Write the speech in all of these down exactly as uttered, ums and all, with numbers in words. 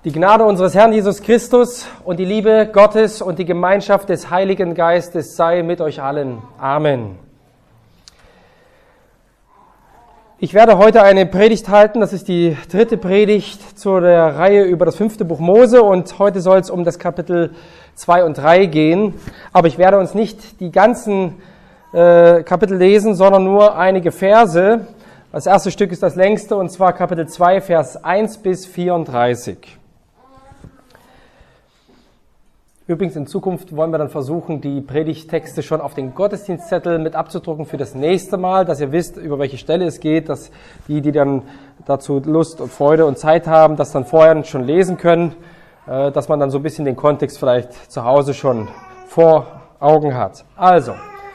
Die Gnade unseres Herrn Jesus Christus und die Liebe Gottes und die Gemeinschaft des Heiligen Geistes sei mit euch allen. Amen. Ich werde heute eine Predigt halten, das ist die dritte Predigt zu der Reihe über das fünfte Buch Mose und heute soll es um das Kapitel zwei und drei gehen. Aber ich werde uns nicht die ganzen äh, Kapitel lesen, sondern nur einige Verse. Das erste Stück ist das längste und zwar Kapitel zwei, Vers eins bis vierunddreißig. Übrigens, in Zukunft wollen wir dann versuchen, die Predigttexte schon auf den Gottesdienstzettel mit abzudrucken für das nächste Mal, dass ihr wisst, über welche Stelle es geht, dass die, die dann dazu Lust und Freude und Zeit haben, das dann vorher schon lesen können, dass man dann so ein bisschen den Kontext vielleicht zu Hause schon vor Augen hat. Also,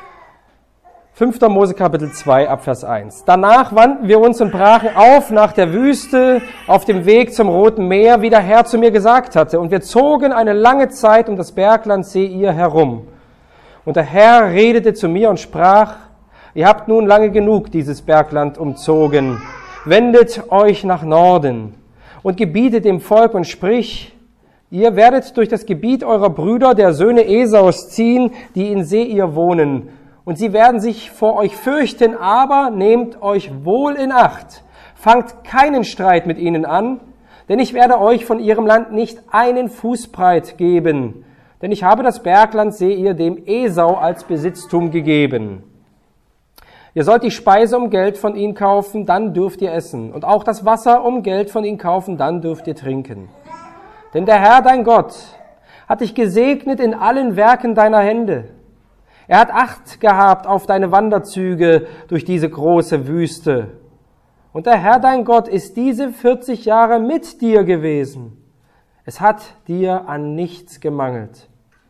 fünfter Mose Kapitel zwei, Abvers eins. Danach wandten wir uns und brachen auf nach der Wüste auf dem Weg zum Roten Meer, wie der Herr zu mir gesagt hatte. Und wir zogen eine lange Zeit um das Bergland Seir herum. Und der Herr redete zu mir und sprach, ihr habt nun lange genug dieses Bergland umzogen. Wendet euch nach Norden und gebietet dem Volk und sprich, ihr werdet durch das Gebiet eurer Brüder, der Söhne Esaus, ziehen, die in Seir wohnen. Und sie werden sich vor euch fürchten, aber nehmt euch wohl in Acht. Fangt keinen Streit mit ihnen an, denn ich werde euch von ihrem Land nicht einen Fußbreit geben. Denn ich habe das Bergland Seir dem Esau als Besitztum gegeben. Ihr sollt die Speise um Geld von ihnen kaufen, dann dürft ihr essen. Und auch das Wasser um Geld von ihnen kaufen, dann dürft ihr trinken. Denn der Herr, dein Gott, hat dich gesegnet in allen Werken deiner Hände. Er hat Acht gehabt auf deine Wanderzüge durch diese große Wüste. Und der Herr, dein Gott, ist diese vierzig Jahre mit dir gewesen. Es hat dir an nichts gemangelt.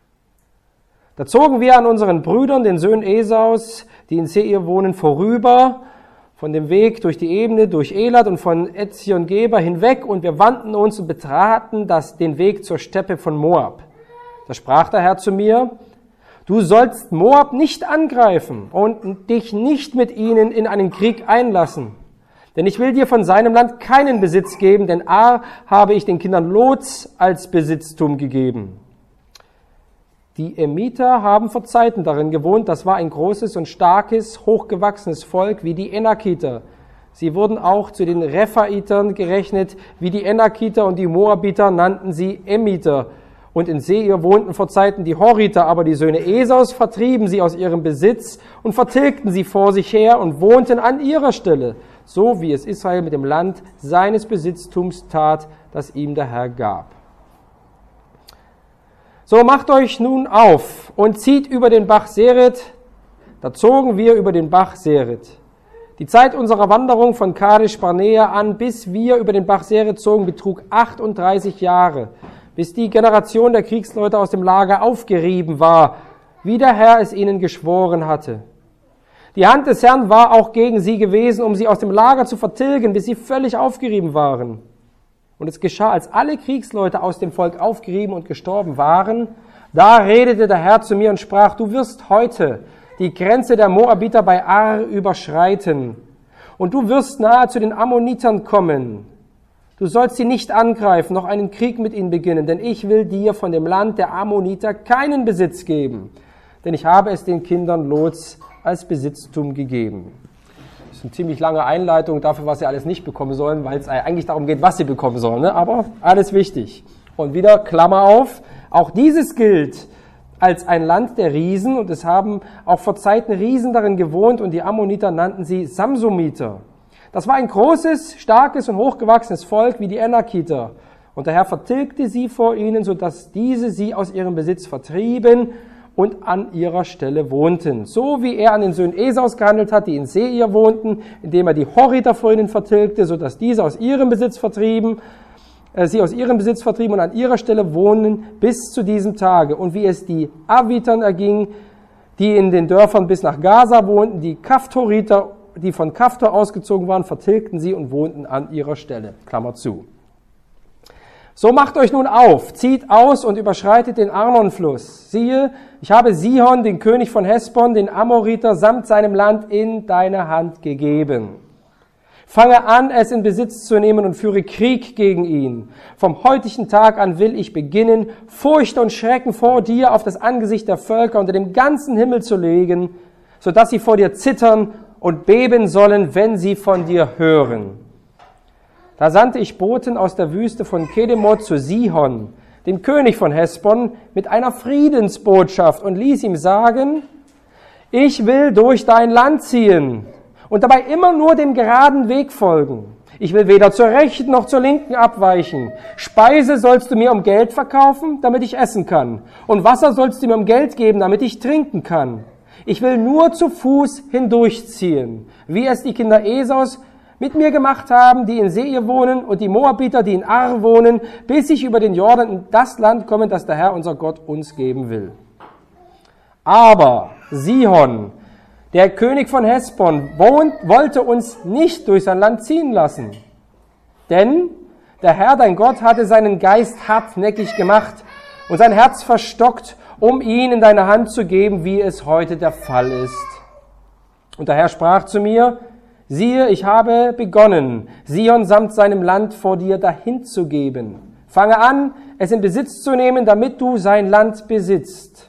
Da zogen wir an unseren Brüdern, den Söhnen Esaus, die in Seir wohnen, vorüber, von dem Weg durch die Ebene, durch Elat und von Ezion-Geber hinweg, und wir wandten uns und betraten das, den Weg zur Steppe von Moab. Da sprach der Herr zu mir, du sollst Moab nicht angreifen und dich nicht mit ihnen in einen Krieg einlassen. Denn ich will dir von seinem Land keinen Besitz geben, denn A habe ich den Kindern Lots als Besitztum gegeben. Die Emiter haben vor Zeiten darin gewohnt, das war ein großes und starkes, hochgewachsenes Volk wie die Enakiter. Sie wurden auch zu den Rephaitern gerechnet, wie die Enakiter, und die Moabiter nannten sie Emiter. Und in Seir wohnten vor Zeiten die Horiter, aber die Söhne Esaus vertrieben sie aus ihrem Besitz und vertilgten sie vor sich her und wohnten an ihrer Stelle, so wie es Israel mit dem Land seines Besitztums tat, das ihm der Herr gab. So macht euch nun auf und zieht über den Bach Seret. Da zogen wir über den Bach Seret. Die Zeit unserer Wanderung von Kadesh Barnea an, bis wir über den Bach Seret zogen, betrug achtunddreißig Jahre. Bis die Generation der Kriegsleute aus dem Lager aufgerieben war, wie der Herr es ihnen geschworen hatte. Die Hand des Herrn war auch gegen sie gewesen, um sie aus dem Lager zu vertilgen, bis sie völlig aufgerieben waren. Und es geschah, als alle Kriegsleute aus dem Volk aufgerieben und gestorben waren, da redete der Herr zu mir und sprach, du wirst heute die Grenze der Moabiter bei Ar überschreiten, und du wirst nahe zu den Ammonitern kommen. Du sollst sie nicht angreifen, noch einen Krieg mit ihnen beginnen, denn ich will dir von dem Land der Ammoniter keinen Besitz geben, denn ich habe es den Kindern Lots als Besitztum gegeben. Das ist eine ziemlich lange Einleitung dafür, was sie alles nicht bekommen sollen, weil es eigentlich darum geht, was sie bekommen sollen, ne? Aber alles wichtig. Und wieder Klammer auf, auch dieses gilt als ein Land der Riesen, und es haben auch vor Zeiten Riesen darin gewohnt, und die Ammoniter nannten sie Samsumiter. Das war ein großes, starkes und hochgewachsenes Volk wie die Enakiter. Und der Herr vertilgte sie vor ihnen, sodass diese sie aus ihrem Besitz vertrieben und an ihrer Stelle wohnten. So wie er an den Söhnen Esaus gehandelt hat, die in Seir wohnten, indem er die Horiter vor ihnen vertilgte, sodass diese aus ihrem Besitz vertrieben, äh, sie aus ihrem Besitz vertrieben und an ihrer Stelle wohnen bis zu diesem Tage. Und wie es die Avitern erging, die in den Dörfern bis nach Gaza wohnten, die Kaphtoriter, die von Kaftor ausgezogen waren, vertilgten sie und wohnten an ihrer Stelle. Klammer zu. So macht euch nun auf, zieht aus und überschreitet den Arnonfluss. Siehe, ich habe Sihon, den König von Hesbon, den Amoriter, samt seinem Land in deine Hand gegeben. Fange an, es in Besitz zu nehmen und führe Krieg gegen ihn. Vom heutigen Tag an will ich beginnen, Furcht und Schrecken vor dir auf das Angesicht der Völker unter dem ganzen Himmel zu legen, sodass sie vor dir zittern und beben sollen, wenn sie von dir hören. Da sandte ich Boten aus der Wüste von Kedemoth zu Sihon, dem König von Hesbon, mit einer Friedensbotschaft und ließ ihm sagen, ich will durch dein Land ziehen und dabei immer nur dem geraden Weg folgen. Ich will weder zur Rechten noch zur Linken abweichen. Speise sollst du mir um Geld verkaufen, damit ich essen kann. Und Wasser sollst du mir um Geld geben, damit ich trinken kann. Ich will nur zu Fuß hindurchziehen, wie es die Kinder Esaus mit mir gemacht haben, die in Seir wohnen, und die Moabiter, die in Ar wohnen, bis ich über den Jordan in das Land komme, das der Herr, unser Gott, uns geben will. Aber Sihon, der König von Hesbon, wohnt, wollte uns nicht durch sein Land ziehen lassen. Denn der Herr, dein Gott, hatte seinen Geist hartnäckig gemacht und sein Herz verstockt, um ihn in deine Hand zu geben, wie es heute der Fall ist. Und der Herr sprach zu mir, siehe, ich habe begonnen, Sihon samt seinem Land vor dir dahin zu geben. Fange an, es in Besitz zu nehmen, damit du sein Land besitzt.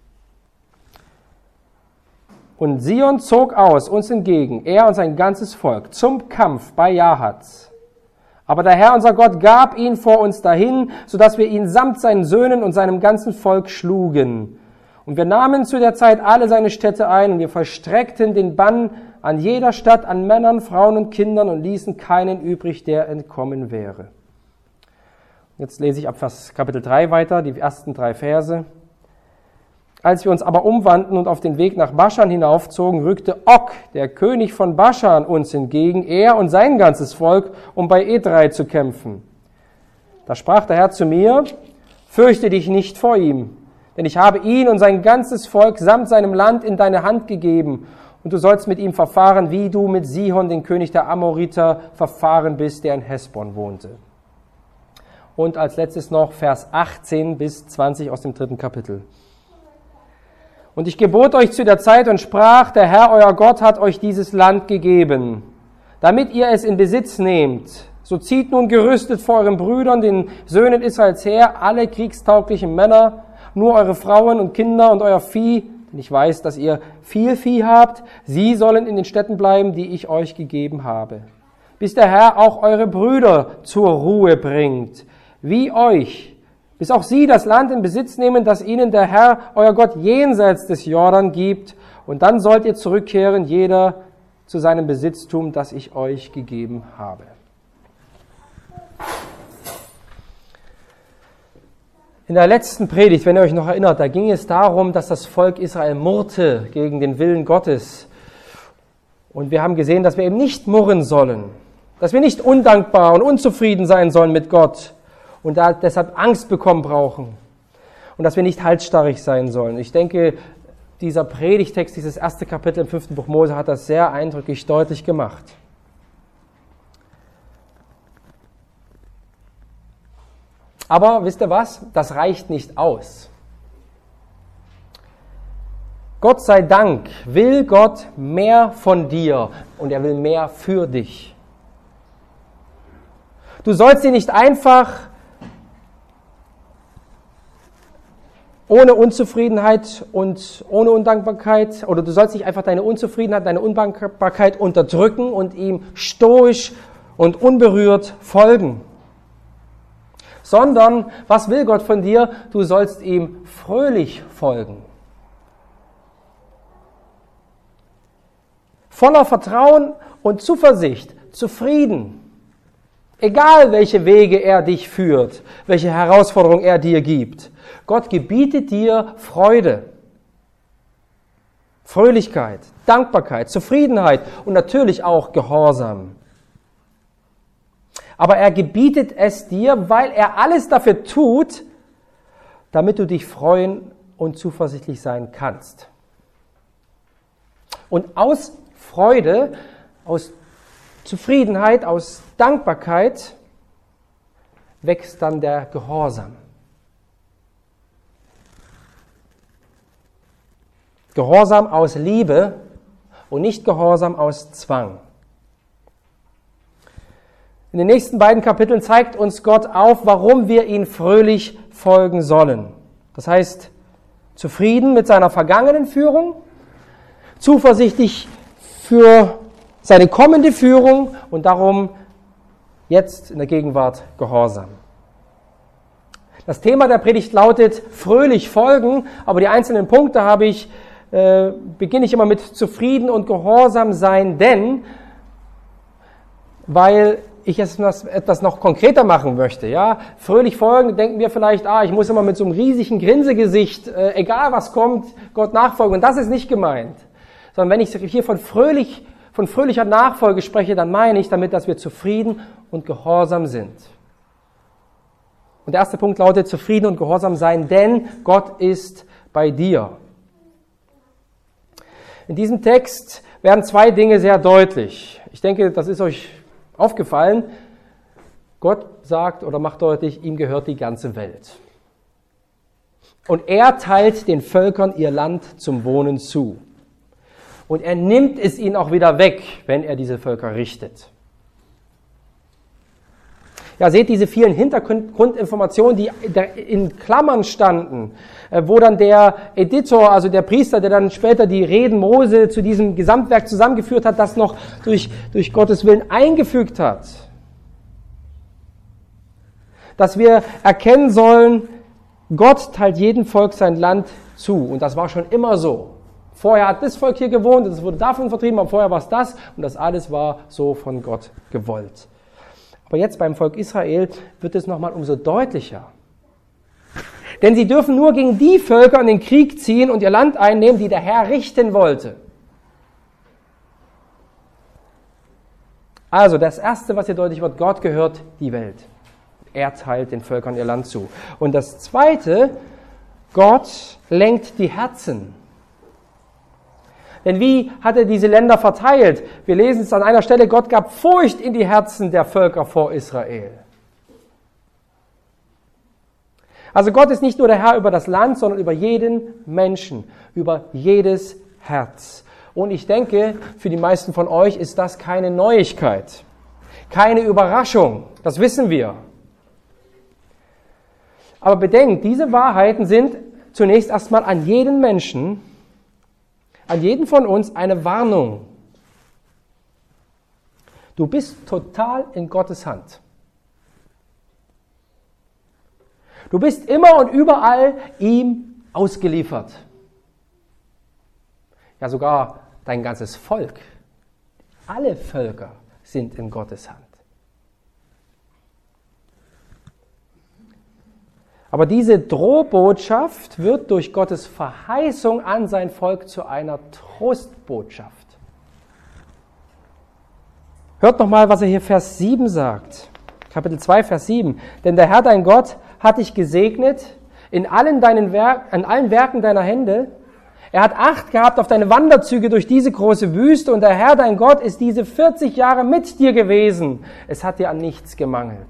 Und Sihon zog aus uns entgegen, er und sein ganzes Volk, zum Kampf bei Jahaz. Aber der Herr, unser Gott, gab ihn vor uns dahin, sodass wir ihn samt seinen Söhnen und seinem ganzen Volk schlugen. Und wir nahmen zu der Zeit alle seine Städte ein, und wir vollstreckten den Bann an jeder Stadt, an Männern, Frauen und Kindern, und ließen keinen übrig, der entkommen wäre. Jetzt lese ich ab Vers Kapitel drei weiter, die ersten drei Verse. Als wir uns aber umwandten und auf den Weg nach Baschan hinaufzogen, rückte Og, der König von Baschan, uns entgegen, er und sein ganzes Volk, um bei Edrei zu kämpfen. Da sprach der Herr zu mir, fürchte dich nicht vor ihm, denn ich habe ihn und sein ganzes Volk samt seinem Land in deine Hand gegeben, und du sollst mit ihm verfahren, wie du mit Sihon, den König der Amoriter, verfahren bist, der in Hesbon wohnte. Und als letztes noch Vers achtzehn bis zwanzig aus dem dritten Kapitel. Und ich gebot euch zu der Zeit und sprach, der Herr, euer Gott, hat euch dieses Land gegeben, damit ihr es in Besitz nehmt. So zieht nun gerüstet vor euren Brüdern, den Söhnen Israels her, alle kriegstauglichen Männer, nur eure Frauen und Kinder und euer Vieh, denn ich weiß, dass ihr viel Vieh habt, sie sollen in den Städten bleiben, die ich euch gegeben habe. Bis der Herr auch eure Brüder zur Ruhe bringt, wie euch, bis auch sie das Land in Besitz nehmen, das ihnen der Herr, euer Gott, jenseits des Jordan gibt. Und dann sollt ihr zurückkehren, jeder zu seinem Besitztum, das ich euch gegeben habe. In der letzten Predigt, wenn ihr euch noch erinnert, da ging es darum, dass das Volk Israel murrte gegen den Willen Gottes. Und wir haben gesehen, dass wir eben nicht murren sollen, dass wir nicht undankbar und unzufrieden sein sollen mit Gott und da deshalb Angst bekommen brauchen und dass wir nicht halsstarrig sein sollen. Ich denke, dieser Predigtext, dieses erste Kapitel im fünften Buch Mose hat das sehr eindrücklich deutlich gemacht. Aber wisst ihr was? Das reicht nicht aus. Gott sei Dank will Gott mehr von dir und er will mehr für dich. Du sollst ihn nicht einfach ohne Unzufriedenheit und ohne Undankbarkeit, oder du sollst nicht einfach deine Unzufriedenheit, deine Undankbarkeit unterdrücken und ihm stoisch und unberührt folgen. Sondern, was will Gott von dir? Du sollst ihm fröhlich folgen. Voller Vertrauen und Zuversicht, zufrieden. Egal, welche Wege er dich führt, welche Herausforderung er dir gibt. Gott gebietet dir Freude, Fröhlichkeit, Dankbarkeit, Zufriedenheit und natürlich auch Gehorsam. Aber er gebietet es dir, weil er alles dafür tut, damit du dich freuen und zuversichtlich sein kannst. Und aus Freude, aus Zufriedenheit, aus Dankbarkeit wächst dann der Gehorsam. Gehorsam aus Liebe und nicht Gehorsam aus Zwang. In den nächsten beiden Kapiteln zeigt uns Gott auf, warum wir ihn fröhlich folgen sollen. Das heißt, zufrieden mit seiner vergangenen Führung, zuversichtlich für seine kommende Führung und darum jetzt in der Gegenwart gehorsam. Das Thema der Predigt lautet fröhlich folgen, aber die einzelnen Punkte habe ich, äh, beginne ich immer mit zufrieden und gehorsam sein, denn, weil ich es etwas noch konkreter machen möchte, ja, fröhlich folgen, denken wir vielleicht, ah, ich muss immer mit so einem riesigen Grinsegesicht, äh, egal was kommt, Gott nachfolgen, und das ist nicht gemeint, sondern wenn ich hier von fröhlich, von fröhlicher Nachfolge spreche, dann meine ich damit, dass wir zufrieden und gehorsam sind. Und der erste Punkt lautet, zufrieden und gehorsam sein, denn Gott ist bei dir. In diesem Text werden zwei Dinge sehr deutlich. Ich denke, das ist euch aufgefallen. Gott sagt oder macht deutlich, ihm gehört die ganze Welt. Und er teilt den Völkern ihr Land zum Wohnen zu. Und er nimmt es ihnen auch wieder weg, wenn er diese Völker richtet. Ja, seht diese vielen Hintergrundinformationen, die in Klammern standen, wo dann der Editor, also der Priester, der dann später die Reden Mose zu diesem Gesamtwerk zusammengeführt hat, das noch durch, durch Gottes Willen eingefügt hat. Dass wir erkennen sollen, Gott teilt jedem Volk sein Land zu. Und das war schon immer so. Vorher hat das Volk hier gewohnt, es wurde davon vertrieben, aber vorher war es das. Und das alles war so von Gott gewollt. Aber jetzt beim Volk Israel wird es nochmal umso deutlicher. Denn sie dürfen nur gegen die Völker in den Krieg ziehen und ihr Land einnehmen, die der Herr richten wollte. Also das Erste, was hier deutlich wird, Gott gehört die Welt. Er teilt den Völkern ihr Land zu. Und das Zweite, Gott lenkt die Herzen. Denn wie hat er diese Länder verteilt? Wir lesen es an einer Stelle, Gott gab Furcht in die Herzen der Völker vor Israel. Also Gott ist nicht nur der Herr über das Land, sondern über jeden Menschen, über jedes Herz. Und ich denke, für die meisten von euch ist das keine Neuigkeit, keine Überraschung, das wissen wir. Aber bedenkt, diese Wahrheiten sind zunächst erstmal an jeden Menschen, an jeden von uns eine Warnung. Du bist total in Gottes Hand. Du bist immer und überall ihm ausgeliefert. Ja, sogar dein ganzes Volk, alle Völker sind in Gottes Hand. Aber diese Drohbotschaft wird durch Gottes Verheißung an sein Volk zu einer Trostbotschaft. Hört nochmal, was er hier Vers sieben sagt. Kapitel zwei, Vers sieben. Denn der Herr, dein Gott, hat dich gesegnet in allen, deinen Werk, in allen Werken deiner Hände. Er hat Acht gehabt auf deine Wanderzüge durch diese große Wüste und der Herr, dein Gott, ist diese vierzig Jahre mit dir gewesen. Es hat dir an nichts gemangelt.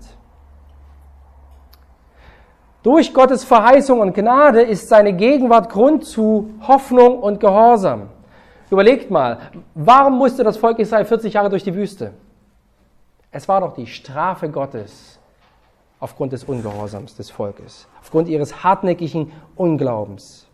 Durch Gottes Verheißung und Gnade ist seine Gegenwart Grund zu Hoffnung und Gehorsam. Überlegt mal, warum musste das Volk Israel vierzig Jahre durch die Wüste? Es war doch die Strafe Gottes aufgrund des Ungehorsams des Volkes, aufgrund ihres hartnäckigen Unglaubens.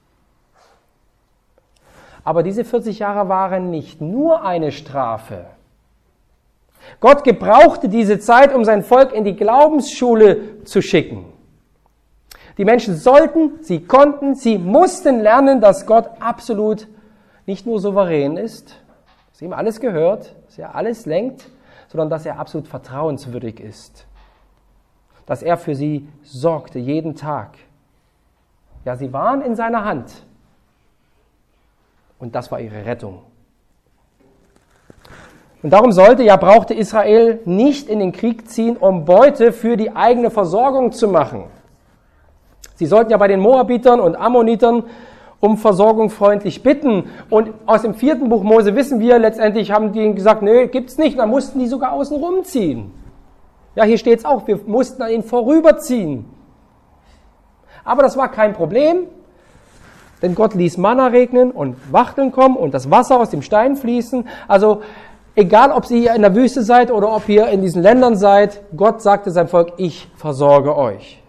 Aber diese vierzig Jahre waren nicht nur eine Strafe. Gott gebrauchte diese Zeit, um sein Volk in die Glaubensschule zu schicken. Die Menschen sollten, sie konnten, sie mussten lernen, dass Gott absolut nicht nur souverän ist, dass ihm alles gehört, dass er alles lenkt, sondern dass er absolut vertrauenswürdig ist. Dass er für sie sorgte, jeden Tag. Ja, sie waren in seiner Hand. Und das war ihre Rettung. Und darum sollte, ja brauchte Israel nicht in den Krieg ziehen, um Beute für die eigene Versorgung zu machen. Sie sollten ja bei den Moabitern und Ammonitern um Versorgung freundlich bitten. Und aus dem vierten Buch Mose wissen wir, letztendlich haben die gesagt, nee, gibt's nicht. Und dann mussten die sogar außen rumziehen. Ja, hier steht's auch, wir mussten an ihnen vorüberziehen. Aber das war kein Problem, denn Gott ließ Manna regnen und Wachteln kommen und das Wasser aus dem Stein fließen. Also Egal, ob ihr in der Wüste seid oder ob ihr in diesen Ländern seid, Gott sagte seinem Volk, ich versorge euch.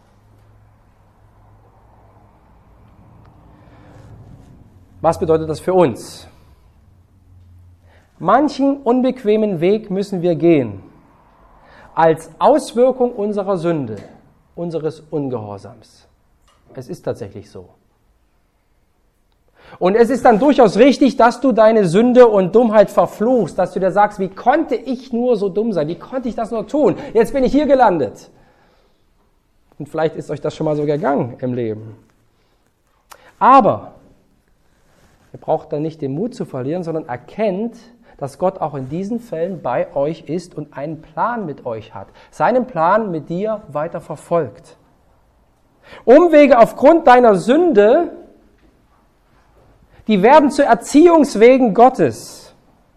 Was bedeutet das für uns? Manchen unbequemen Weg müssen wir gehen, als Auswirkung unserer Sünde, unseres Ungehorsams. Es ist tatsächlich so. Und es ist dann durchaus richtig, dass du deine Sünde und Dummheit verfluchst, dass du dir sagst, wie konnte ich nur so dumm sein? Wie konnte ich das nur tun? Jetzt bin ich hier gelandet. Und vielleicht ist euch das schon mal so gegangen im Leben. Aber ihr braucht dann nicht den Mut zu verlieren, sondern erkennt, dass Gott auch in diesen Fällen bei euch ist und einen Plan mit euch hat. Seinen Plan mit dir weiter verfolgt. Umwege aufgrund deiner Sünde, die werden zu Erziehungswegen Gottes.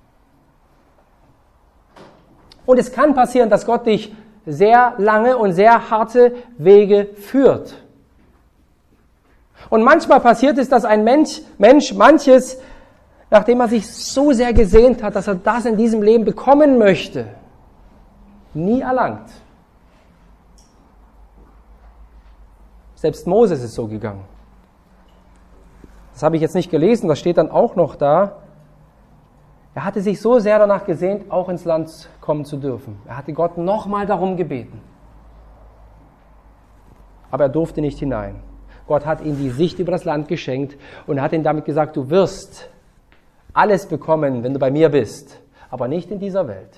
Und es kann passieren, dass Gott dich sehr lange und sehr harte Wege führt. Und manchmal passiert es, dass ein Mensch, Mensch manches, nachdem er sich so sehr gesehnt hat, dass er das in diesem Leben bekommen möchte, nie erlangt. Selbst Moses ist so gegangen. Das habe ich jetzt nicht gelesen, das steht dann auch noch da. Er hatte sich so sehr danach gesehnt, auch ins Land kommen zu dürfen. Er hatte Gott nochmal darum gebeten. Aber er durfte nicht hinein. Gott hat ihm die Sicht über das Land geschenkt und hat ihm damit gesagt, du wirst alles bekommen, wenn du bei mir bist, aber nicht in dieser Welt.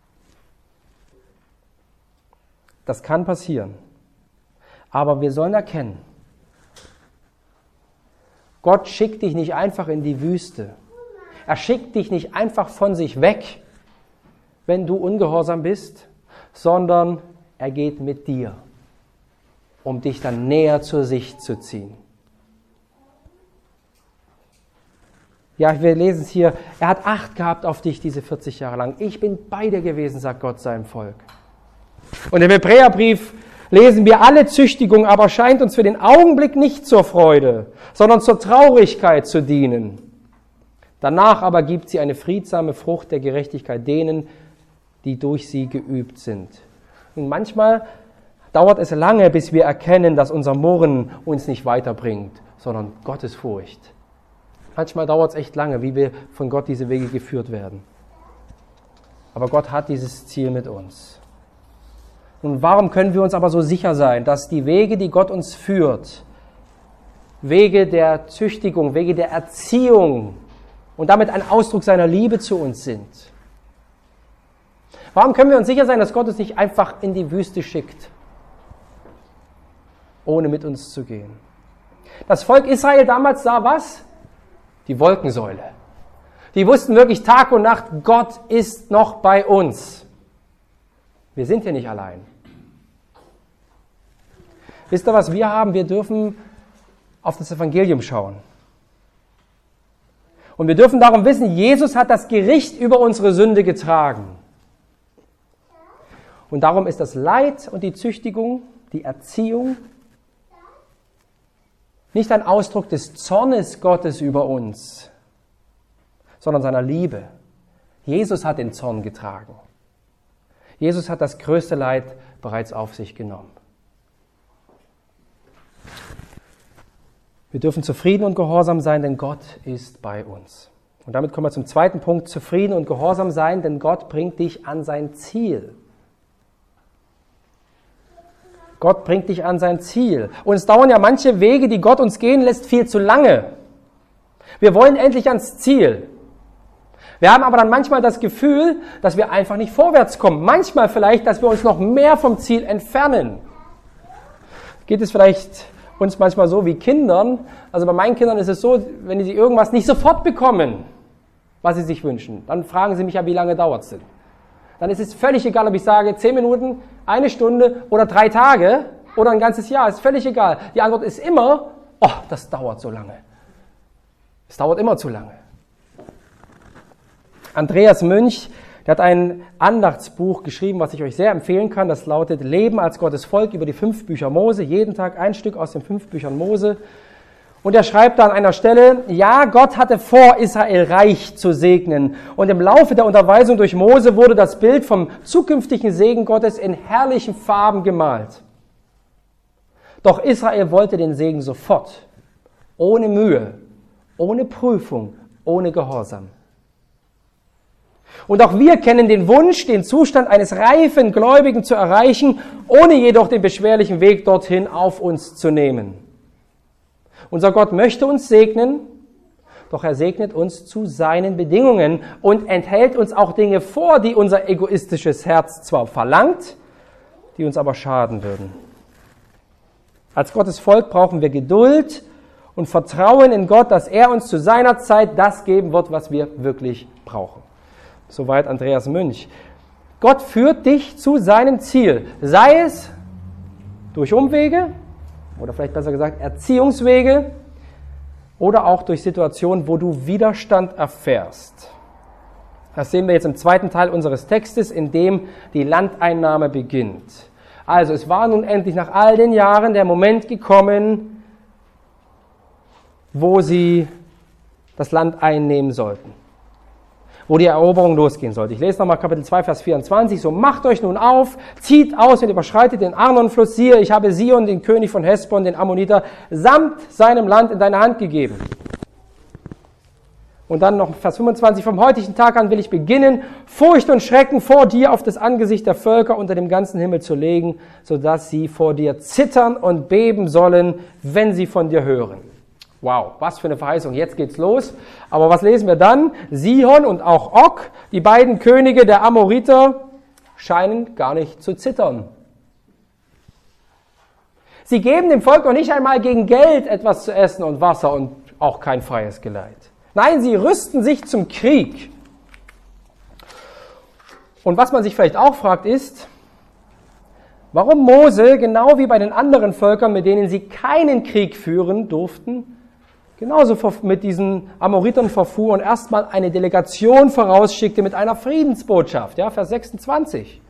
Das kann passieren. Aber wir sollen erkennen, Gott schickt dich nicht einfach in die Wüste. Er schickt dich nicht einfach von sich weg, wenn du ungehorsam bist, sondern er geht mit dir, um dich dann näher zur Sicht zu ziehen. Ja, wir lesen es hier, er hat Acht gehabt auf dich diese vierzig Jahre lang. Ich bin bei dir gewesen, sagt Gott seinem Volk. Und im Hebräerbrief lesen wir, alle Züchtigung aber scheint uns für den Augenblick nicht zur Freude, sondern zur Traurigkeit zu dienen. Danach aber gibt sie eine friedsame Frucht der Gerechtigkeit denen, die durch sie geübt sind. Und manchmal dauert es lange, bis wir erkennen, dass unser Murren uns nicht weiterbringt, sondern Gottes Furcht. Manchmal dauert es echt lange, wie wir von Gott diese Wege geführt werden. Aber Gott hat dieses Ziel mit uns. Und warum können wir uns aber so sicher sein, dass die Wege, die Gott uns führt, Wege der Züchtigung, Wege der Erziehung und damit ein Ausdruck seiner Liebe zu uns sind? Warum können wir uns sicher sein, dass Gott uns nicht einfach in die Wüste schickt, ohne mit uns zu gehen? Das Volk Israel damals sah was? Die Wolkensäule. Die wussten wirklich Tag und Nacht, Gott ist noch bei uns. Wir sind hier nicht allein. Wisst ihr, was wir haben? Wir dürfen auf das Evangelium schauen. Und wir dürfen darum wissen, Jesus hat das Gericht über unsere Sünde getragen. Und darum ist das Leid und die Züchtigung, die Erziehung, nicht ein Ausdruck des Zornes Gottes über uns, sondern seiner Liebe. Jesus hat den Zorn getragen. Jesus hat das größte Leid bereits auf sich genommen. Wir dürfen zufrieden und gehorsam sein, denn Gott ist bei uns. Und damit kommen wir zum zweiten Punkt, zufrieden und gehorsam sein, denn Gott bringt dich an sein Ziel. Gott bringt dich an sein Ziel. Und es dauern ja manche Wege, die Gott uns gehen lässt, viel zu lange. Wir wollen endlich ans Ziel. Wir haben aber dann manchmal das Gefühl, dass wir einfach nicht vorwärts kommen. Manchmal vielleicht, dass wir uns noch mehr vom Ziel entfernen. Geht es vielleicht uns manchmal so wie Kindern? Also bei meinen Kindern ist es so, wenn sie irgendwas nicht sofort bekommen, was sie sich wünschen, dann fragen sie mich ja, wie lange dauert es denn? Dann ist es völlig egal, ob ich sage zehn Minuten, eine Stunde oder drei Tage oder ein ganzes Jahr. Ist völlig egal. Die Antwort ist immer, oh, das dauert so lange. Es dauert immer zu lange. Andreas Münch, der hat ein Andachtsbuch geschrieben, was ich euch sehr empfehlen kann. Das lautet Leben als Gottes Volk über die fünf Bücher Mose. Jeden Tag ein Stück aus den fünf Büchern Mose. Und er schreibt da an einer Stelle, ja, Gott hatte vor, Israel reich zu segnen. Und im Laufe der Unterweisung durch Mose wurde das Bild vom zukünftigen Segen Gottes in herrlichen Farben gemalt. Doch Israel wollte den Segen sofort, ohne Mühe, ohne Prüfung, ohne Gehorsam. Und auch wir kennen den Wunsch, den Zustand eines reifen Gläubigen zu erreichen, ohne jedoch den beschwerlichen Weg dorthin auf uns zu nehmen. Unser Gott möchte uns segnen, doch er segnet uns zu seinen Bedingungen und enthält uns auch Dinge vor, die unser egoistisches Herz zwar verlangt, die uns aber schaden würden. Als Gottes Volk brauchen wir Geduld und Vertrauen in Gott, dass er uns zu seiner Zeit das geben wird, was wir wirklich brauchen. Soweit Andreas Münch. Gott führt dich zu seinem Ziel, sei es durch Umwege, oder vielleicht besser gesagt Erziehungswege oder auch durch Situationen, wo du Widerstand erfährst. Das sehen wir jetzt im zweiten Teil unseres Textes, in dem die Landeinnahme beginnt. Also es war nun endlich nach all den Jahren der Moment gekommen, wo sie das Land einnehmen sollten, wo die Eroberung losgehen sollte. Ich lese nochmal Kapitel zwei, Vers vierundzwanzig. So macht euch nun auf, zieht aus und überschreitet den Arnonfluss. Siehe, ich habe Sion, den König von Hesbon, den Ammoniter, samt seinem Land in deine Hand gegeben. Und dann noch Vers fünfundzwanzig. Vom heutigen Tag an will ich beginnen, Furcht und Schrecken vor dir auf das Angesicht der Völker unter dem ganzen Himmel zu legen, sodass sie vor dir zittern und beben sollen, wenn sie von dir hören. Wow, was für eine Verheißung. Jetzt geht's los. Aber was lesen wir dann? Sihon und auch Og, die beiden Könige der Amoriter, scheinen gar nicht zu zittern. Sie geben dem Volk noch nicht einmal gegen Geld etwas zu essen und Wasser und auch kein freies Geleit. Nein, sie rüsten sich zum Krieg. Und was man sich vielleicht auch fragt ist, warum Mose, genau wie bei den anderen Völkern, mit denen sie keinen Krieg führen durften, genauso mit diesen Amoritern verfuhr und erstmal eine Delegation vorausschickte mit einer Friedensbotschaft. Ja, Vers sechsundzwanzig.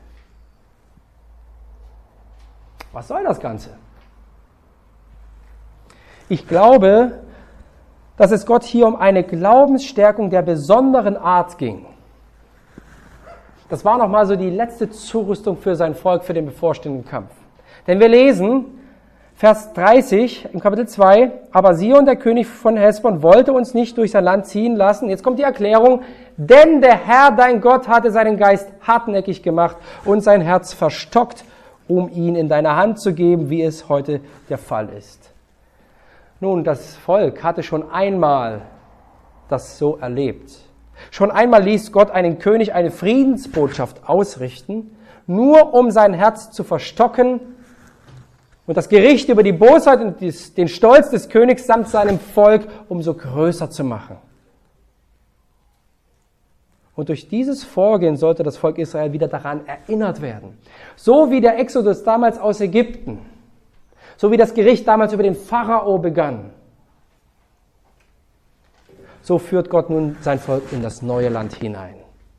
Was soll das Ganze? Ich glaube, dass es Gott hier um eine Glaubensstärkung der besonderen Art ging. Das war nochmal so die letzte Zurüstung für sein Volk für den bevorstehenden Kampf. Denn wir lesen, Vers dreißig im Kapitel zwei, aber Sihon, der König von Hesbon, wollte uns nicht durch sein Land ziehen lassen. Jetzt kommt die Erklärung, denn der Herr, dein Gott, hatte seinen Geist hartnäckig gemacht und sein Herz verstockt, um ihn in deine Hand zu geben, wie es heute der Fall ist. Nun, das Volk hatte schon einmal das so erlebt. Schon einmal ließ Gott einen König eine Friedensbotschaft ausrichten, nur um sein Herz zu verstocken und das Gericht über die Bosheit und den Stolz des Königs samt seinem Volk umso größer zu machen. Und durch dieses Vorgehen sollte das Volk Israel wieder daran erinnert werden. So wie der Exodus damals aus Ägypten, so wie das Gericht damals über den Pharao begann, so führt Gott nun sein Volk in das neue Land hinein.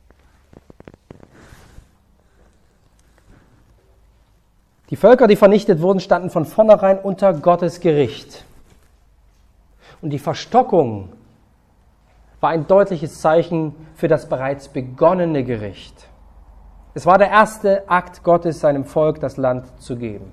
Die Völker, die vernichtet wurden, standen von vornherein unter Gottes Gericht. Und die Verstockung war ein deutliches Zeichen für das bereits begonnene Gericht. Es war der erste Akt Gottes, seinem Volk das Land zu geben.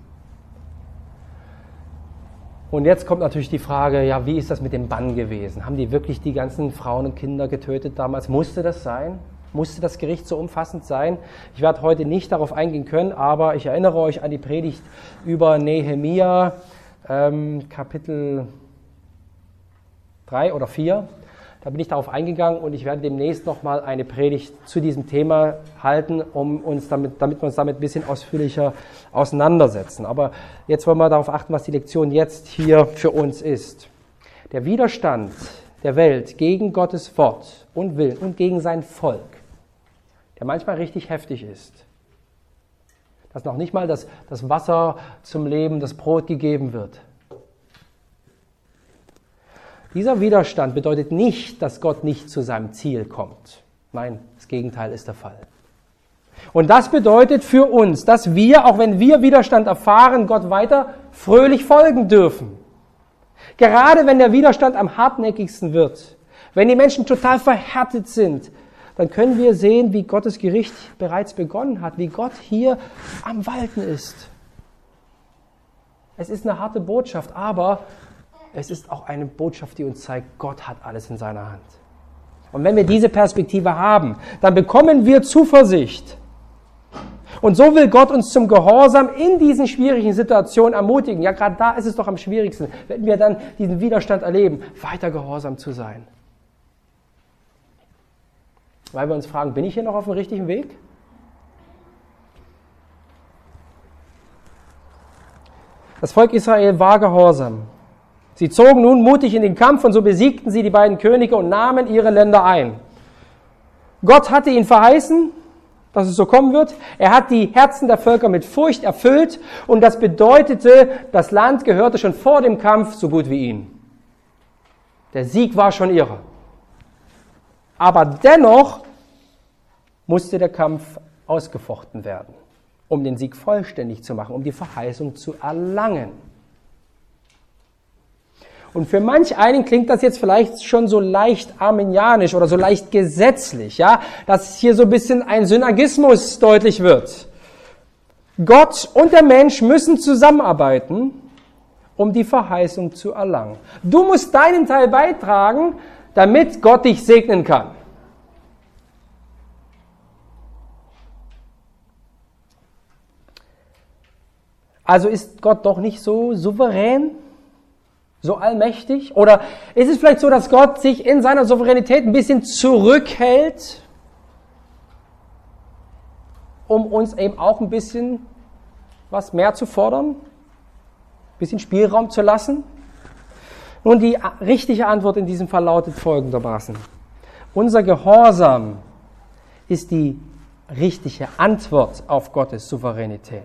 Und jetzt kommt natürlich die Frage, ja, wie ist das mit dem Bann gewesen? Haben die wirklich die ganzen Frauen und Kinder getötet damals? Musste das sein? Musste das Gericht so umfassend sein? Ich werde heute nicht darauf eingehen können, aber ich erinnere euch an die Predigt über Nehemia, ähm, Kapitel drei oder vier. Da bin ich darauf eingegangen und ich werde demnächst nochmal eine Predigt zu diesem Thema halten, um uns damit, damit wir uns damit ein bisschen ausführlicher auseinandersetzen. Aber jetzt wollen wir darauf achten, was die Lektion jetzt hier für uns ist. Der Widerstand der Welt gegen Gottes Wort und Willen und gegen sein Volk, der manchmal richtig heftig ist, dass noch nicht mal das, das Wasser zum Leben, das Brot gegeben wird. Dieser Widerstand bedeutet nicht, dass Gott nicht zu seinem Ziel kommt. Nein, das Gegenteil ist der Fall. Und das bedeutet für uns, dass wir, auch wenn wir Widerstand erfahren, Gott weiter fröhlich folgen dürfen. Gerade wenn der Widerstand am hartnäckigsten wird, wenn die Menschen total verhärtet sind, dann können wir sehen, wie Gottes Gericht bereits begonnen hat, wie Gott hier am Walten ist. Es ist eine harte Botschaft, aber es ist auch eine Botschaft, die uns zeigt, Gott hat alles in seiner Hand. Und wenn wir diese Perspektive haben, dann bekommen wir Zuversicht. Und so will Gott uns zum Gehorsam in diesen schwierigen Situationen ermutigen. Ja, gerade da ist es doch am schwierigsten, wenn wir dann diesen Widerstand erleben, weiter gehorsam zu sein. Weil wir uns fragen, bin ich hier noch auf dem richtigen Weg? Das Volk Israel war gehorsam. Sie zogen nun mutig in den Kampf und so besiegten sie die beiden Könige und nahmen ihre Länder ein. Gott hatte ihnen verheißen, dass es so kommen wird. Er hat die Herzen der Völker mit Furcht erfüllt und das bedeutete, das Land gehörte schon vor dem Kampf so gut wie ihnen. Der Sieg war schon ihrer. Aber dennoch musste der Kampf ausgefochten werden, um den Sieg vollständig zu machen, um die Verheißung zu erlangen. Und für manch einen klingt das jetzt vielleicht schon so leicht arminianisch oder so leicht gesetzlich, ja, dass hier so ein bisschen ein Synergismus deutlich wird. Gott und der Mensch müssen zusammenarbeiten, um die Verheißung zu erlangen. Du musst deinen Teil beitragen, damit Gott dich segnen kann. Also ist Gott doch nicht so souverän, so allmächtig? Oder ist es vielleicht so, dass Gott sich in seiner Souveränität ein bisschen zurückhält, um uns eben auch ein bisschen was mehr zu fordern? Ein bisschen Spielraum zu lassen? Nun, die richtige Antwort in diesem Fall lautet folgendermaßen. Unser Gehorsam ist die richtige Antwort auf Gottes Souveränität.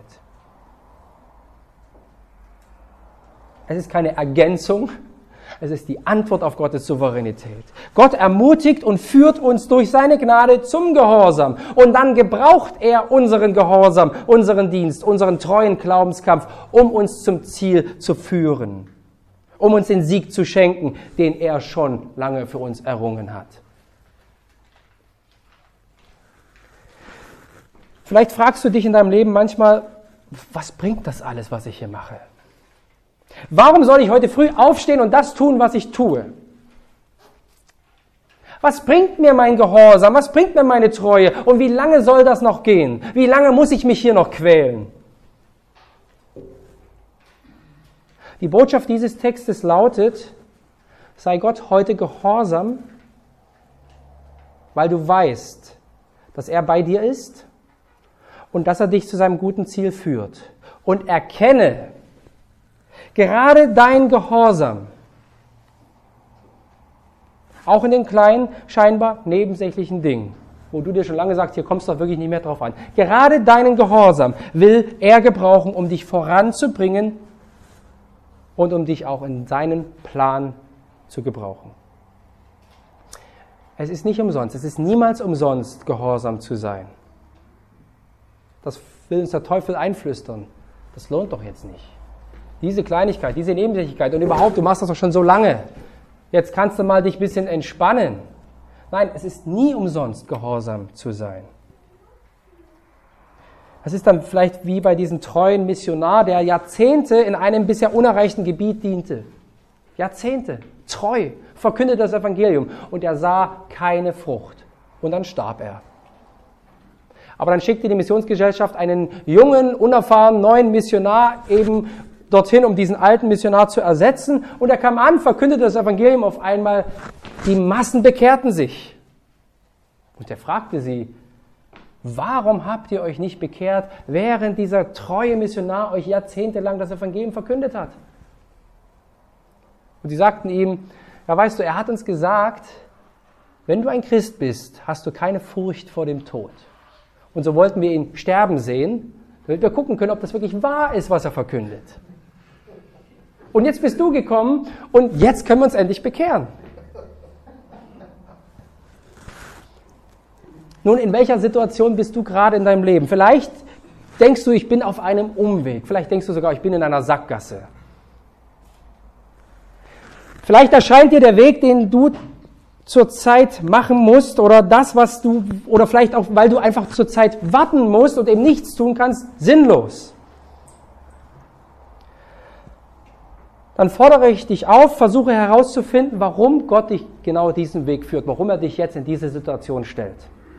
Es ist keine Ergänzung, es ist die Antwort auf Gottes Souveränität. Gott ermutigt und führt uns durch seine Gnade zum Gehorsam. Und dann gebraucht er unseren Gehorsam, unseren Dienst, unseren treuen Glaubenskampf, um uns zum Ziel zu führen. Um uns den Sieg zu schenken, den er schon lange für uns errungen hat. Vielleicht fragst du dich in deinem Leben manchmal, was bringt das alles, was ich hier mache? Warum soll ich heute früh aufstehen und das tun, was ich tue? Was bringt mir mein Gehorsam? Was bringt mir meine Treue? Und wie lange soll das noch gehen? Wie lange muss ich mich hier noch quälen? Die Botschaft dieses Textes lautet, sei Gott heute gehorsam, weil du weißt, dass er bei dir ist und dass er dich zu seinem guten Ziel führt. Und erkenne, gerade dein Gehorsam, auch in den kleinen, scheinbar nebensächlichen Dingen, wo du dir schon lange sagst, hier kommst du doch wirklich nicht mehr drauf an. Gerade deinen Gehorsam will er gebrauchen, um dich voranzubringen und um dich auch in seinen Plan zu gebrauchen. Es ist nicht umsonst, es ist niemals umsonst, gehorsam zu sein. Das will uns der Teufel einflüstern. Das lohnt doch jetzt nicht. Diese Kleinigkeit, diese Nebensächlichkeit und überhaupt, du machst das doch schon so lange. Jetzt kannst du mal dich ein bisschen entspannen. Nein, es ist nie umsonst, gehorsam zu sein. Das ist dann vielleicht wie bei diesem treuen Missionar, der Jahrzehnte in einem bisher unerreichten Gebiet diente. Jahrzehnte, treu, verkündete das Evangelium und er sah keine Frucht. Und dann starb er. Aber dann schickte die Missionsgesellschaft einen jungen, unerfahrenen, neuen Missionar eben dorthin, um diesen alten Missionar zu ersetzen. Und er kam an, verkündete das Evangelium auf einmal. Die Massen bekehrten sich. Und er fragte sie, warum habt ihr euch nicht bekehrt, während dieser treue Missionar euch jahrzehntelang das Evangelium verkündet hat? Und sie sagten ihm, ja weißt du, er hat uns gesagt, wenn du ein Christ bist, hast du keine Furcht vor dem Tod. Und so wollten wir ihn sterben sehen, damit wir gucken können, ob das wirklich wahr ist, was er verkündet. Und jetzt bist du gekommen und jetzt können wir uns endlich bekehren. Nun, in welcher Situation bist du gerade in deinem Leben? Vielleicht denkst du, ich bin auf einem Umweg. Vielleicht denkst du sogar, ich bin in einer Sackgasse. Vielleicht erscheint dir der Weg, den du zurzeit machen musst, oder das, was du, oder vielleicht auch, weil du einfach zurzeit warten musst und eben nichts tun kannst, sinnlos. Dann fordere ich dich auf, versuche herauszufinden, warum Gott dich genau diesen Weg führt, warum er dich jetzt in diese Situation stellt.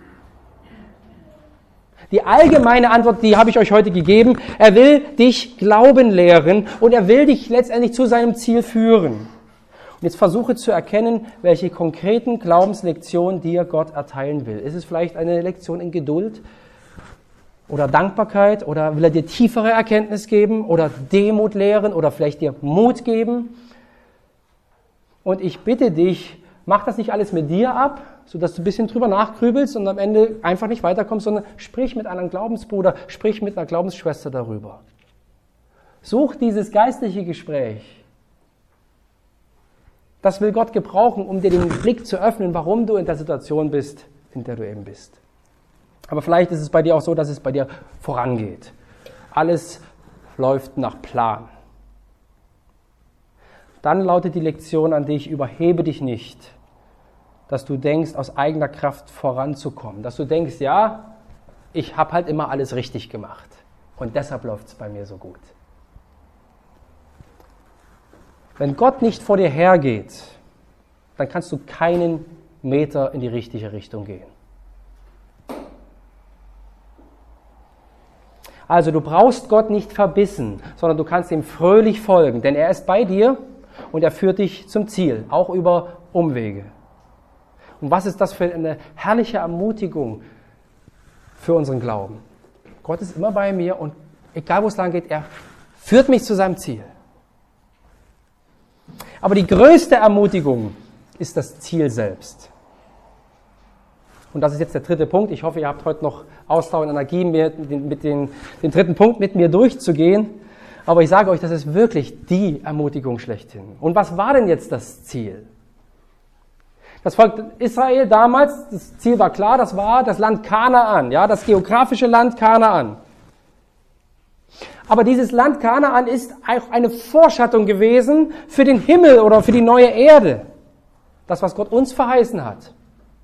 Die allgemeine Antwort, die habe ich euch heute gegeben. Er will dich Glauben lehren und er will dich letztendlich zu seinem Ziel führen. Und jetzt versuche zu erkennen, welche konkreten Glaubenslektionen dir Gott erteilen will. Ist es vielleicht eine Lektion in Geduld oder Dankbarkeit, oder will er dir tiefere Erkenntnis geben oder Demut lehren oder vielleicht dir Mut geben? Und ich bitte dich, mach das nicht alles mit dir ab, sodass du ein bisschen drüber nachgrübelst und am Ende einfach nicht weiterkommst, sondern sprich mit einem Glaubensbruder, sprich mit einer Glaubensschwester darüber. Such dieses geistliche Gespräch. Das will Gott gebrauchen, um dir den Blick zu öffnen, warum du in der Situation bist, in der du eben bist. Aber vielleicht ist es bei dir auch so, dass es bei dir vorangeht. Alles läuft nach Plan. Dann lautet die Lektion an dich: Überhebe dich nicht, dass du denkst, aus eigener Kraft voranzukommen. Dass du denkst, ja, ich habe halt immer alles richtig gemacht und deshalb läuft es bei mir so gut. Wenn Gott nicht vor dir hergeht, dann kannst du keinen Meter in die richtige Richtung gehen. Also du brauchst Gott nicht verbissen, sondern du kannst ihm fröhlich folgen, denn er ist bei dir und er führt dich zum Ziel, auch über Umwege. Und was ist das für eine herrliche Ermutigung für unseren Glauben? Gott ist immer bei mir und egal wo es lang geht, er führt mich zu seinem Ziel. Aber die größte Ermutigung ist das Ziel selbst. Und das ist jetzt der dritte Punkt. Ich hoffe, ihr habt heute noch Ausdauer und Energie, mit, mit den, den dritten Punkt mit mir durchzugehen. Aber ich sage euch, das ist wirklich die Ermutigung schlechthin. Und was war denn jetzt das Ziel? Das Volk Israel damals, das Ziel war klar, das war das Land Kanaan, ja, das geografische Land Kanaan. Aber dieses Land Kanaan ist auch eine Vorschattung gewesen für den Himmel oder für die neue Erde. Das, was Gott uns verheißen hat.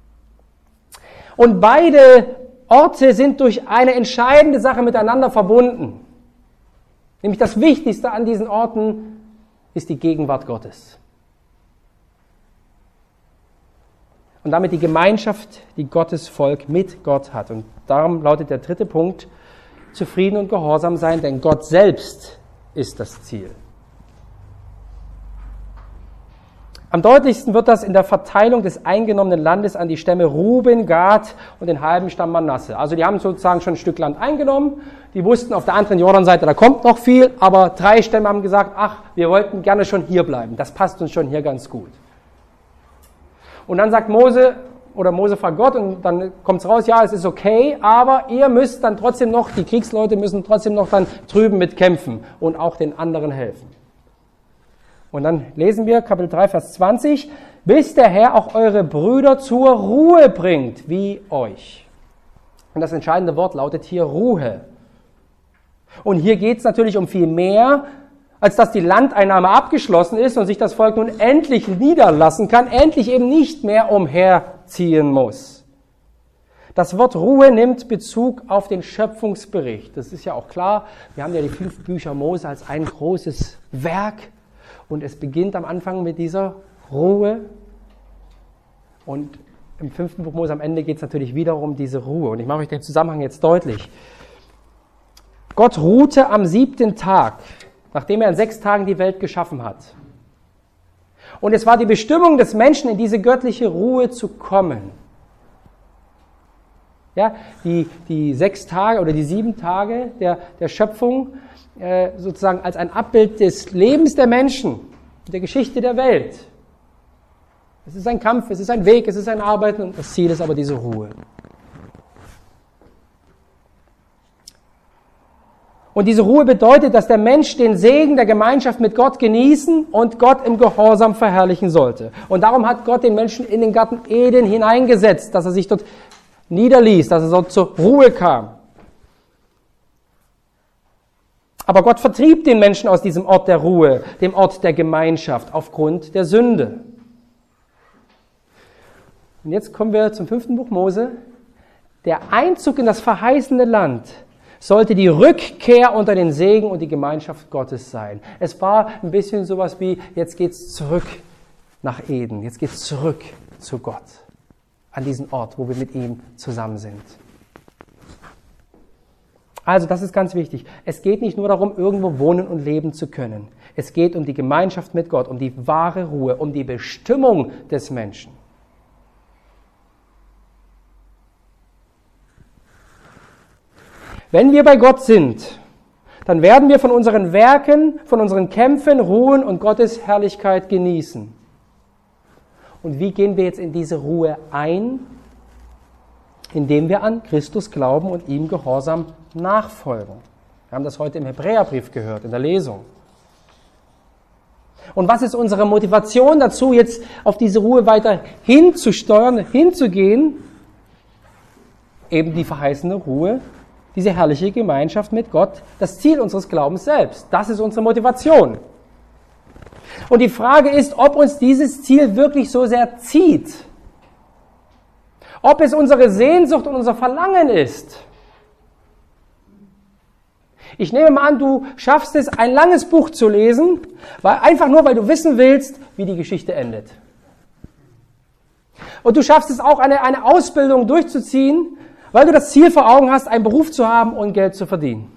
Und beide Orte sind durch eine entscheidende Sache miteinander verbunden. Nämlich das Wichtigste an diesen Orten ist die Gegenwart Gottes. Und damit die Gemeinschaft, die Gottes Volk mit Gott hat. Und darum lautet der dritte Punkt: Zufrieden und gehorsam sein, denn Gott selbst ist das Ziel. Am deutlichsten wird das in der Verteilung des eingenommenen Landes an die Stämme Ruben, Gad und den halben Stamm Manasse. Also die haben sozusagen schon ein Stück Land eingenommen. Die wussten auf der anderen Jordanseite, da kommt noch viel, aber drei Stämme haben gesagt, ach, wir wollten gerne schon hier bleiben. Das passt uns schon hier ganz gut. Und dann sagt Mose, oder Mose fragt Gott und dann kommt es raus, ja, es ist okay, aber ihr müsst dann trotzdem noch, die Kriegsleute müssen trotzdem noch dann drüben mitkämpfen und auch den anderen helfen. Und dann lesen wir Kapitel drei, Vers zwanzig, bis der Herr auch eure Brüder zur Ruhe bringt, wie euch. Und das entscheidende Wort lautet hier Ruhe. Und hier geht es natürlich um viel mehr, als dass die Landeinnahme abgeschlossen ist und sich das Volk nun endlich niederlassen kann, endlich eben nicht mehr umherziehen muss. Das Wort Ruhe nimmt Bezug auf den Schöpfungsbericht. Das ist ja auch klar, wir haben ja die fünf Bücher Mose als ein großes Werk. Und es beginnt am Anfang mit dieser Ruhe. Und im fünften Buch Mose am Ende geht es natürlich wieder um diese Ruhe. Und ich mache euch den Zusammenhang jetzt deutlich. Gott ruhte am siebten Tag, nachdem er in sechs Tagen die Welt geschaffen hat. Und es war die Bestimmung des Menschen, in diese göttliche Ruhe zu kommen. Ja, die, die sechs Tage oder die sieben Tage der, der Schöpfung äh, sozusagen als ein Abbild des Lebens der Menschen, der Geschichte der Welt. Es ist ein Kampf, es ist ein Weg, es ist ein Arbeiten und das Ziel ist aber diese Ruhe. Und diese Ruhe bedeutet, dass der Mensch den Segen der Gemeinschaft mit Gott genießen und Gott im Gehorsam verherrlichen sollte. Und darum hat Gott den Menschen in den Garten Eden hineingesetzt, dass er sich dort niederließ, dass er dort zur Ruhe kam. Aber Gott vertrieb den Menschen aus diesem Ort der Ruhe, dem Ort der Gemeinschaft, aufgrund der Sünde. Und jetzt kommen wir zum fünften Buch Mose. Der Einzug in das verheißene Land sollte die Rückkehr unter den Segen und die Gemeinschaft Gottes sein. Es war ein bisschen sowas wie, jetzt geht's zurück nach Eden, jetzt geht's zurück zu Gott, an diesen Ort, wo wir mit ihm zusammen sind. Also das ist ganz wichtig. Es geht nicht nur darum, irgendwo wohnen und leben zu können. Es geht um die Gemeinschaft mit Gott, um die wahre Ruhe, um die Bestimmung des Menschen. Wenn wir bei Gott sind, dann werden wir von unseren Werken, von unseren Kämpfen ruhen und Gottes Herrlichkeit genießen. Und wie gehen wir jetzt in diese Ruhe ein? Indem wir an Christus glauben und ihm gehorsam nachfolgen. Wir haben das heute im Hebräerbrief gehört, in der Lesung. Und was ist unsere Motivation dazu, jetzt auf diese Ruhe weiter hinzusteuern, hinzugehen? Eben die verheißene Ruhe, diese herrliche Gemeinschaft mit Gott, das Ziel unseres Glaubens selbst. Das ist unsere Motivation. Und die Frage ist, ob uns dieses Ziel wirklich so sehr zieht. Ob es unsere Sehnsucht und unser Verlangen ist. Ich nehme mal an, du schaffst es, ein langes Buch zu lesen, weil, einfach nur, weil du wissen willst, wie die Geschichte endet. Und du schaffst es auch, eine, eine Ausbildung durchzuziehen, weil du das Ziel vor Augen hast, einen Beruf zu haben und Geld zu verdienen.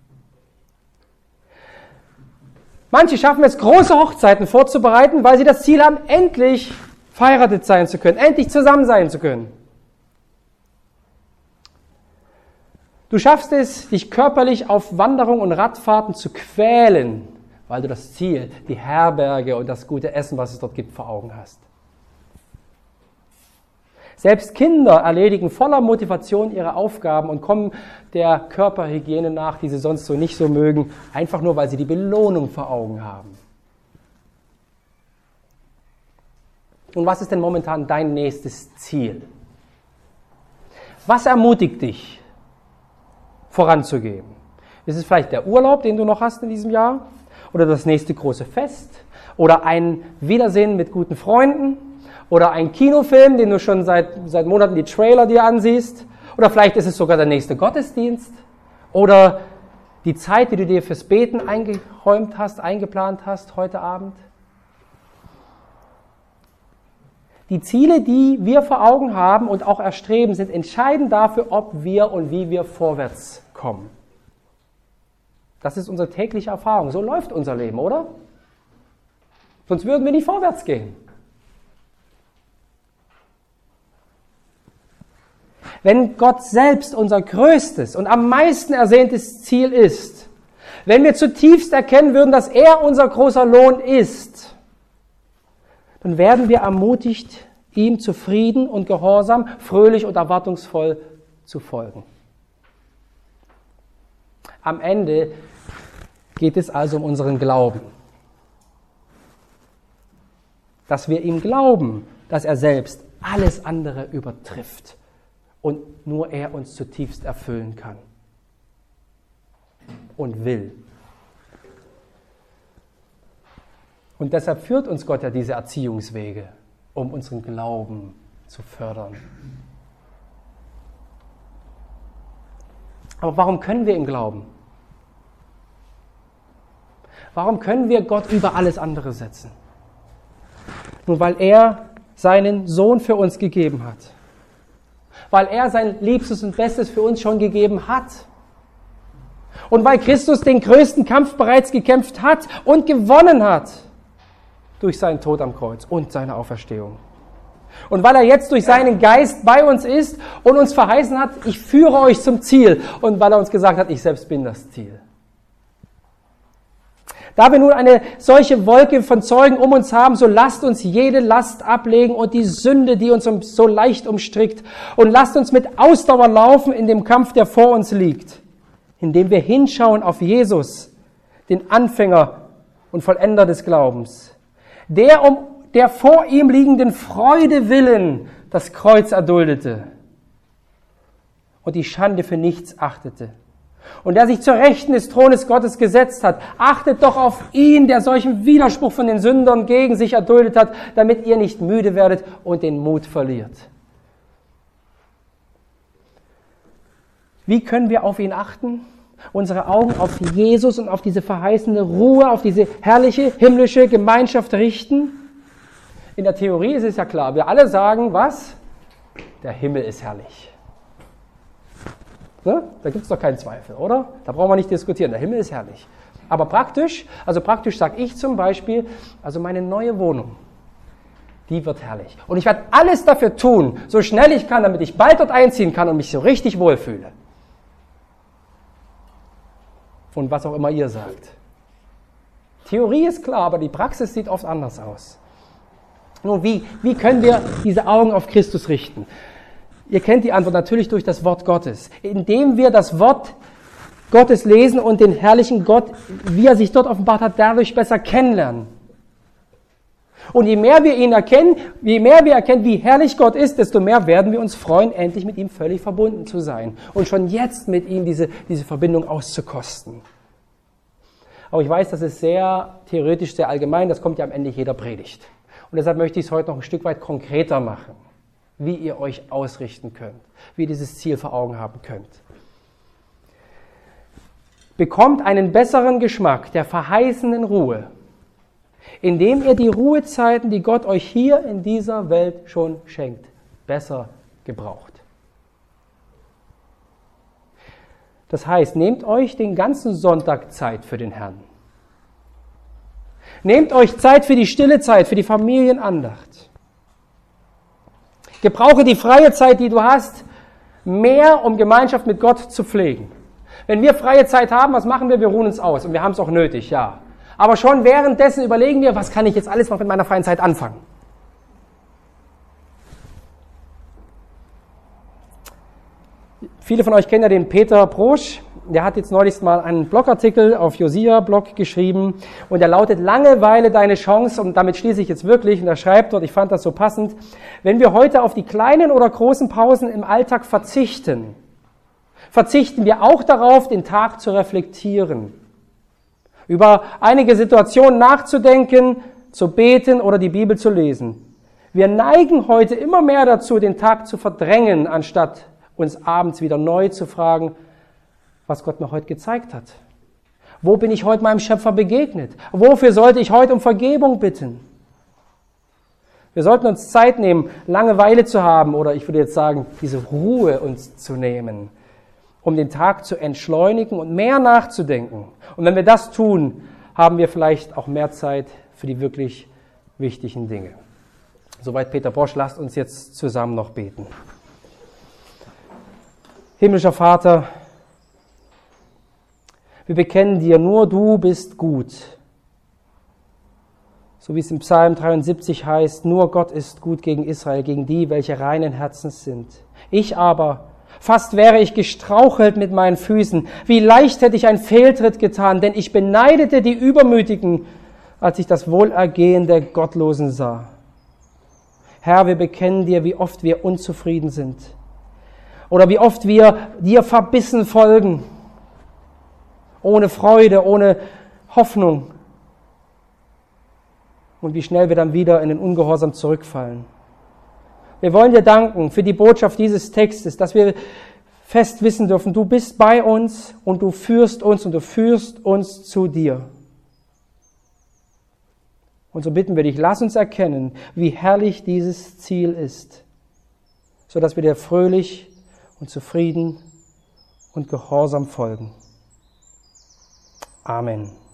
Manche schaffen es, große Hochzeiten vorzubereiten, weil sie das Ziel haben, endlich verheiratet sein zu können, endlich zusammen sein zu können. Du schaffst es, dich körperlich auf Wanderung und Radfahrten zu quälen, weil du das Ziel, die Herberge und das gute Essen, was es dort gibt, vor Augen hast. Selbst Kinder erledigen voller Motivation ihre Aufgaben und kommen der Körperhygiene nach, die sie sonst so nicht so mögen, einfach nur, weil sie die Belohnung vor Augen haben. Und was ist denn momentan dein nächstes Ziel? Was ermutigt dich, voranzugehen? Ist es vielleicht der Urlaub, den du noch hast in diesem Jahr? Oder das nächste große Fest? Oder ein Wiedersehen mit guten Freunden? Oder ein Kinofilm, den du schon seit, seit Monaten die Trailer dir ansiehst. Oder vielleicht ist es sogar der nächste Gottesdienst. Oder die Zeit, die du dir fürs Beten eingeräumt hast, eingeplant hast heute Abend. Die Ziele, die wir vor Augen haben und auch erstreben, sind entscheidend dafür, ob wir und wie wir vorwärts kommen. Das ist unsere tägliche Erfahrung. So läuft unser Leben, oder? Sonst würden wir nicht vorwärts gehen. Wenn Gott selbst unser größtes und am meisten ersehntes Ziel ist, wenn wir zutiefst erkennen würden, dass er unser großer Lohn ist, dann werden wir ermutigt, ihm zufrieden und gehorsam, fröhlich und erwartungsvoll zu folgen. Am Ende geht es also um unseren Glauben. Dass wir ihm glauben, dass er selbst alles andere übertrifft und nur er uns zutiefst erfüllen kann und will. Und deshalb führt uns Gott ja diese Erziehungswege, um unseren Glauben zu fördern. Aber warum können wir ihm glauben? Warum können wir Gott über alles andere setzen? Nun, weil er seinen Sohn für uns gegeben hat. Weil er sein Liebstes und Bestes für uns schon gegeben hat. Und weil Christus den größten Kampf bereits gekämpft hat und gewonnen hat. Durch seinen Tod am Kreuz und seine Auferstehung. Und weil er jetzt durch seinen Geist bei uns ist und uns verheißen hat, ich führe euch zum Ziel. Und weil er uns gesagt hat, ich selbst bin das Ziel. Da wir nun eine solche Wolke von Zeugen um uns haben, so lasst uns jede Last ablegen und die Sünde, die uns so leicht umstrickt. Und lasst uns mit Ausdauer laufen in dem Kampf, der vor uns liegt. Indem wir hinschauen auf Jesus, den Anfänger und Vollender des Glaubens. Der um der vor ihm liegenden Freude willen das Kreuz erduldete und die Schande für nichts achtete und der sich zur Rechten des Thrones Gottes gesetzt hat. Achtet doch auf ihn, der solchen Widerspruch von den Sündern gegen sich erduldet hat, damit ihr nicht müde werdet und den Mut verliert. Wie können wir auf ihn achten? Unsere Augen auf Jesus und auf diese verheißene Ruhe, auf diese herrliche himmlische Gemeinschaft richten? In der Theorie ist es ja klar, wir alle sagen, was? Der Himmel ist herrlich. Ne? Da gibt es doch keinen Zweifel, oder? Da brauchen wir nicht diskutieren, der Himmel ist herrlich. Aber praktisch, also praktisch sage ich zum Beispiel, also meine neue Wohnung, die wird herrlich. Und ich werde alles dafür tun, so schnell ich kann, damit ich bald dort einziehen kann und mich so richtig wohlfühle. Und was auch immer ihr sagt. Theorie ist klar, aber die Praxis sieht oft anders aus. Nun, wie, wie können wir diese Augen auf Christus richten? Ihr kennt die Antwort natürlich durch das Wort Gottes. Indem wir das Wort Gottes lesen und den herrlichen Gott, wie er sich dort offenbart hat, dadurch besser kennenlernen. Und je mehr wir ihn erkennen, je mehr wir erkennen, wie herrlich Gott ist, desto mehr werden wir uns freuen, endlich mit ihm völlig verbunden zu sein. Und schon jetzt mit ihm diese, diese Verbindung auszukosten. Aber ich weiß, das ist sehr theoretisch, sehr allgemein, das kommt ja am Ende jeder Predigt. Und deshalb möchte ich es heute noch ein Stück weit konkreter machen, wie ihr euch ausrichten könnt, wie ihr dieses Ziel vor Augen haben könnt. Bekommt einen besseren Geschmack der verheißenen Ruhe, indem ihr die Ruhezeiten, die Gott euch hier in dieser Welt schon schenkt, besser gebraucht. Das heißt, nehmt euch den ganzen Sonntag Zeit für den Herrn. Nehmt euch Zeit für die stille Zeit, für die Familienandacht. Gebrauche die freie Zeit, die du hast, mehr, um Gemeinschaft mit Gott zu pflegen. Wenn wir freie Zeit haben, was machen wir? Wir ruhen uns aus und wir haben es auch nötig, ja. Aber schon währenddessen überlegen wir, was kann ich jetzt alles noch mit meiner freien Zeit anfangen? Viele von euch kennen ja den Peter Brosch. Der hat jetzt neulich mal einen Blogartikel auf Josia-Blog geschrieben und der lautet Langeweile deine Chance, und damit schließe ich jetzt wirklich, und er schreibt dort, ich fand das so passend, wenn wir heute auf die kleinen oder großen Pausen im Alltag verzichten, verzichten wir auch darauf, den Tag zu reflektieren, über einige Situationen nachzudenken, zu beten oder die Bibel zu lesen. Wir neigen heute immer mehr dazu, den Tag zu verdrängen, anstatt uns abends wieder neu zu fragen, was Gott mir heute gezeigt hat. Wo bin ich heute meinem Schöpfer begegnet? Wofür sollte ich heute um Vergebung bitten? Wir sollten uns Zeit nehmen, Langeweile zu haben, oder ich würde jetzt sagen, diese Ruhe uns zu nehmen, um den Tag zu entschleunigen und mehr nachzudenken. Und wenn wir das tun, haben wir vielleicht auch mehr Zeit für die wirklich wichtigen Dinge. Soweit Peter Brosch, lasst uns jetzt zusammen noch beten. Himmlischer Vater, wir bekennen dir, nur du bist gut. So wie es im Psalm dreiundsiebzig heißt, nur Gott ist gut gegen Israel, gegen die, welche reinen Herzens sind. Ich aber, fast wäre ich gestrauchelt mit meinen Füßen, wie leicht hätte ich einen Fehltritt getan, denn ich beneidete die Übermütigen, als ich das Wohlergehen der Gottlosen sah. Herr, wir bekennen dir, wie oft wir unzufrieden sind oder wie oft wir dir verbissen folgen, ohne Freude, ohne Hoffnung. Und wie schnell wir dann wieder in den Ungehorsam zurückfallen. Wir wollen dir danken für die Botschaft dieses Textes, dass wir fest wissen dürfen, du bist bei uns und du führst uns und du führst uns zu dir. Und so bitten wir dich, lass uns erkennen, wie herrlich dieses Ziel ist, sodass wir dir fröhlich und zufrieden und gehorsam folgen. Amen.